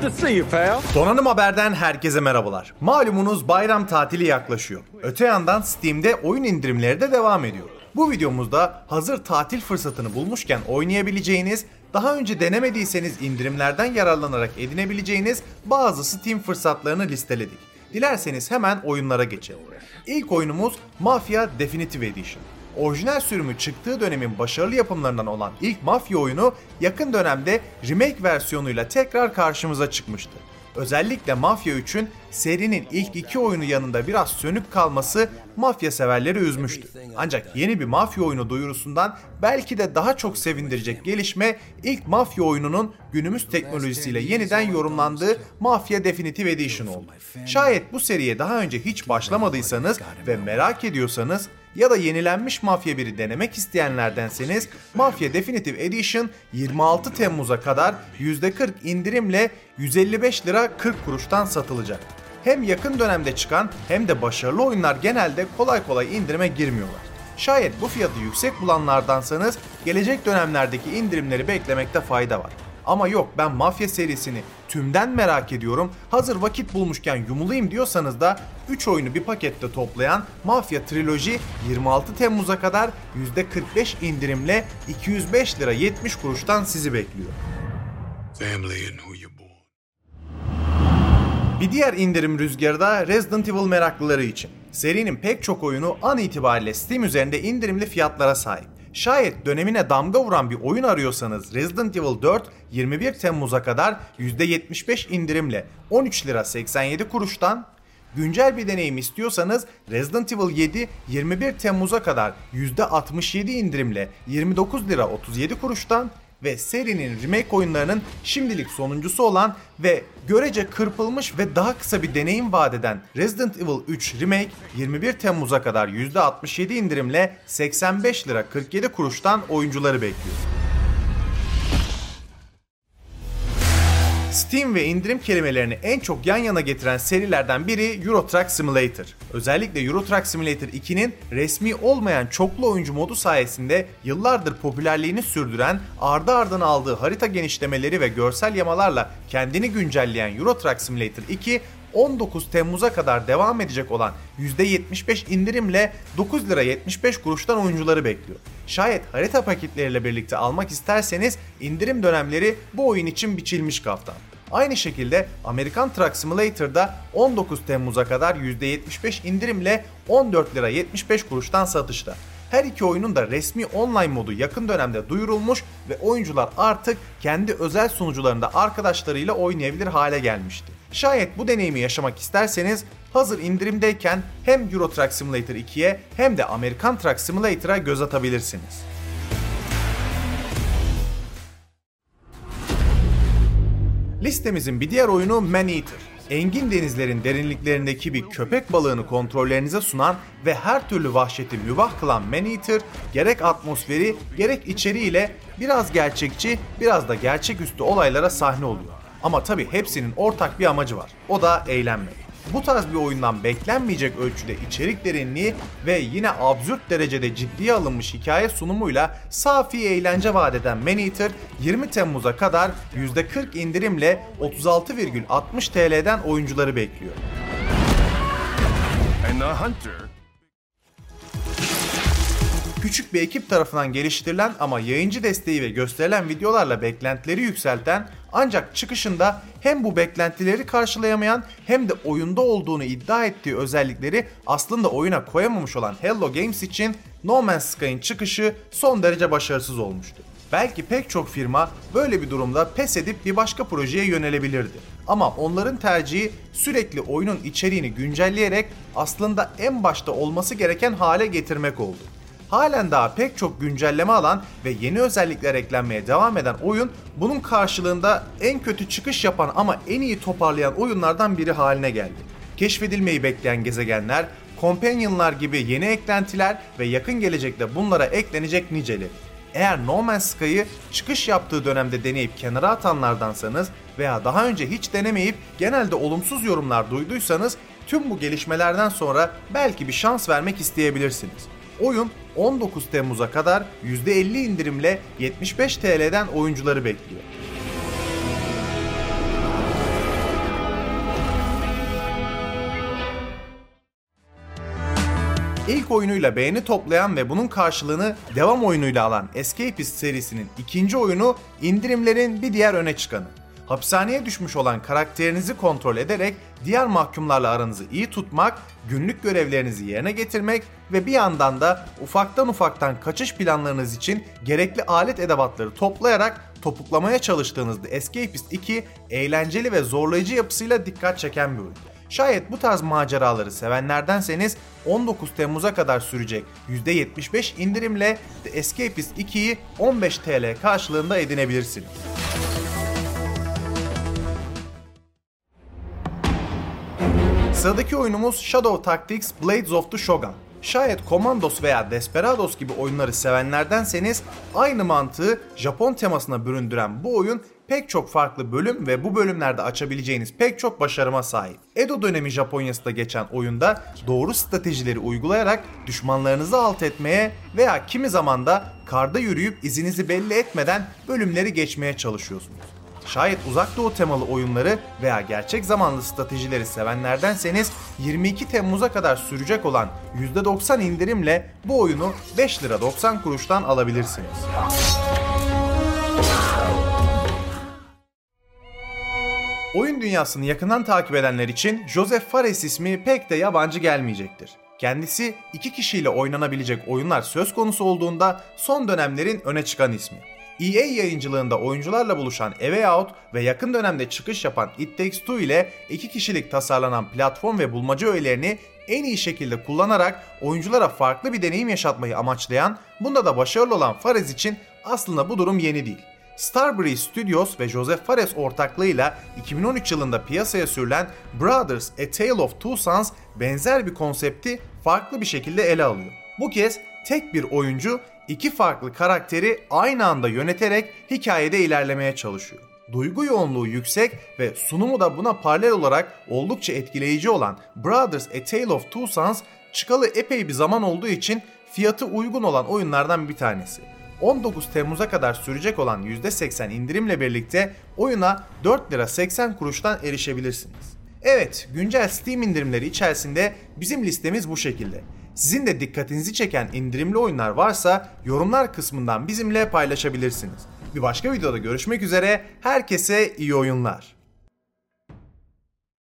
to see you, pal. Donanım Haber'den herkese merhabalar. Malumunuz bayram tatili yaklaşıyor. Öte yandan Steam'de oyun indirimleri de devam ediyor. Bu videomuzda hazır tatil fırsatını bulmuşken oynayabileceğiniz, daha önce denemediyseniz indirimlerden yararlanarak edinebileceğiniz bazı Steam fırsatlarını listeledik. Dilerseniz hemen oyunlara geçelim. İlk oyunumuz Mafia Definitive Edition. Orijinal sürümü çıktığı dönemin başarılı yapımlarından olan ilk Mafya oyunu yakın dönemde remake versiyonuyla tekrar karşımıza çıkmıştı. Özellikle Mafya 3'ün serinin ilk iki oyunu yanında biraz sönük kalması Mafya severleri üzmüştü. Ancak yeni bir Mafya oyunu duyurusundan belki de daha çok sevindirecek gelişme ilk Mafya oyununun günümüz teknolojisiyle yeniden yorumlandığı Mafia Definitive Edition oldu. Şayet bu seriye daha önce hiç başlamadıysanız ve merak ediyorsanız ya da yenilenmiş Mafya 1'i denemek isteyenlerdenseniz Mafia Definitive Edition 26 Temmuz'a kadar %40 indirimle 155 lira 40 kuruştan satılacak. Hem yakın dönemde çıkan hem de başarılı oyunlar genelde kolay kolay indirime girmiyorlar. Şayet bu fiyatı yüksek bulanlardansanız gelecek dönemlerdeki indirimleri beklemekte fayda var. Ama yok, ben Mafya serisini tümden merak ediyorum, hazır vakit bulmuşken yumulayım diyorsanız da 3 oyunu bir pakette toplayan Mafya Trilogy 26 Temmuz'a kadar %45 indirimle 205 lira 70 kuruştan sizi bekliyor. Bir diğer indirim rüzgarı da Resident Evil meraklıları için. Serinin pek çok oyunu an itibariyle Steam üzerinde indirimli fiyatlara sahip. Şayet dönemine damga vuran bir oyun arıyorsanız Resident Evil 4 21 Temmuz'a kadar %75 indirimle 13 lira 87 kuruştan, güncel bir deneyim istiyorsanız Resident Evil 7 21 Temmuz'a kadar %67 indirimle 29 lira 37 kuruştan ve serinin remake oyunlarının şimdilik sonuncusu olan ve görece kırpılmış ve daha kısa bir deneyim vaat eden Resident Evil 3 Remake 21 Temmuz'a kadar %67 indirimle 85 lira 47 kuruştan oyuncuları bekliyor. Steam ve indirim kelimelerini en çok yan yana getiren serilerden biri Euro Truck Simulator. Özellikle Euro Truck Simulator 2'nin resmi olmayan çoklu oyuncu modu sayesinde yıllardır popülerliğini sürdüren, ardı ardına aldığı harita genişlemeleri ve görsel yamalarla kendini güncelleyen Euro Truck Simulator 2, 19 Temmuz'a kadar devam edecek olan %75 indirimle 9 lira 75 kuruştan oyuncuları bekliyor. Şayet harita paketleriyle birlikte almak isterseniz indirim dönemleri bu oyun için biçilmiş kaftan. Aynı şekilde American Truck Simulator'da 19 Temmuz'a kadar %75 indirimle 14 lira 75 kuruştan satışta. Her iki oyunun da resmi online modu yakın dönemde duyurulmuş ve oyuncular artık kendi özel sunucularında arkadaşlarıyla oynayabilir hale gelmişti. Şayet bu deneyimi yaşamak isterseniz hazır indirimdeyken hem Euro Truck Simulator 2'ye hem de American Truck Simulator'a göz atabilirsiniz. Listemizin bir diğer oyunu Man-Eater. Engin denizlerin derinliklerindeki bir köpek balığını kontrollerinize sunan ve her türlü vahşeti mübah kılan Man-Eater, gerek atmosferi gerek içeriğiyle biraz gerçekçi, biraz da gerçeküstü olaylara sahne oluyor. Ama tabii hepsinin ortak bir amacı var. O da eğlenmek. Bu tarz bir oyundan beklenmeyecek ölçüde içerik derinliği ve yine absürt derecede ciddiye alınmış hikaye sunumuyla safi eğlence vaat eden Man-Eater 20 Temmuz'a kadar %40 indirimle 36,60 TL'den oyuncuları bekliyor. Küçük bir ekip tarafından geliştirilen ama yayıncı desteği ve gösterilen videolarla beklentileri yükselten, ancak çıkışında hem bu beklentileri karşılayamayan hem de oyunda olduğunu iddia ettiği özellikleri aslında oyuna koyamamış olan Hello Games için No Man's Sky'ın çıkışı son derece başarısız olmuştu. Belki pek çok firma böyle bir durumda pes edip bir başka projeye yönelebilirdi. Ama onların tercihi sürekli oyunun içeriğini güncelleyerek aslında en başta olması gereken hale getirmek oldu. Halen daha pek çok güncelleme alan ve yeni özellikler eklenmeye devam eden oyun, bunun karşılığında en kötü çıkış yapan ama en iyi toparlayan oyunlardan biri haline geldi. Keşfedilmeyi bekleyen gezegenler, Companion'lar gibi yeni eklentiler ve yakın gelecekte bunlara eklenecek niceleri. Eğer No Man's Sky'ı çıkış yaptığı dönemde deneyip kenara atanlardansanız veya daha önce hiç denemeyip genelde olumsuz yorumlar duyduysanız tüm bu gelişmelerden sonra belki bir şans vermek isteyebilirsiniz. Oyun 19 Temmuz'a kadar %50 indirimle 75 TL'den oyuncuları bekliyor. İlk oyunuyla beğeni toplayan ve bunun karşılığını devam oyunuyla alan Escapist serisinin ikinci oyunu indirimlerin bir diğer öne çıkanı. Hapishaneye düşmüş olan karakterinizi kontrol ederek diğer mahkumlarla aranızı iyi tutmak, günlük görevlerinizi yerine getirmek ve bir yandan da ufaktan kaçış planlarınız için gerekli alet edevatları toplayarak topuklamaya çalıştığınız The Escapist 2 eğlenceli ve zorlayıcı yapısıyla dikkat çeken bir oyun. Şayet bu tarz maceraları sevenlerdenseniz 19 Temmuz'a kadar sürecek %75 indirimle The Escapist 2'yi 15 TL karşılığında edinebilirsiniz. Sıradaki oyunumuz Shadow Tactics Blades of the Shogun. Şayet Commandos veya Desperados gibi oyunları sevenlerdenseniz aynı mantığı Japon temasına büründüren bu oyun pek çok farklı bölüm ve bu bölümlerde açabileceğiniz pek çok başarıma sahip. Edo dönemi Japonya'sında geçen oyunda doğru stratejileri uygulayarak düşmanlarınızı alt etmeye veya kimi zaman da karda yürüyüp izinizi belli etmeden bölümleri geçmeye çalışıyorsunuz. Şayet uzak doğu temalı oyunları veya gerçek zamanlı stratejileri sevenlerdenseniz 22 Temmuz'a kadar sürecek olan %90 indirimle bu oyunu 5 lira 90 kuruştan alabilirsiniz. Oyun dünyasını yakından takip edenler için Joseph Fares ismi pek de yabancı gelmeyecektir. Kendisi 2 kişiyle oynanabilecek oyunlar söz konusu olduğunda son dönemlerin öne çıkan ismi. EA yayıncılığında oyuncularla buluşan A Way Out ve yakın dönemde çıkış yapan It Takes Two ile 2 kişilik tasarlanan platform ve bulmaca öğelerini en iyi şekilde kullanarak oyunculara farklı bir deneyim yaşatmayı amaçlayan, bunda da başarılı olan Fares için aslında bu durum yeni değil. Starbreeze Studios ve Joseph Fares ortaklığıyla 2013 yılında piyasaya sürülen Brothers: A Tale of Two Sons benzer bir konsepti farklı bir şekilde ele alıyor. Bu kez tek bir oyuncu 2 farklı karakteri aynı anda yöneterek hikayede ilerlemeye çalışıyor. Duygu yoğunluğu yüksek ve sunumu da buna paralel olarak oldukça etkileyici olan Brothers: A Tale of Two Sons çıkalı epey bir zaman olduğu için fiyatı uygun olan oyunlardan bir tanesi. 19 Temmuz'a kadar sürecek olan %80 indirimle birlikte oyuna 4 lira 80 kuruştan erişebilirsiniz. Evet, güncel Steam indirimleri içerisinde bizim listemiz bu şekilde. Sizin de dikkatinizi çeken indirimli oyunlar varsa yorumlar kısmından bizimle paylaşabilirsiniz. Bir başka videoda görüşmek üzere, herkese iyi oyunlar.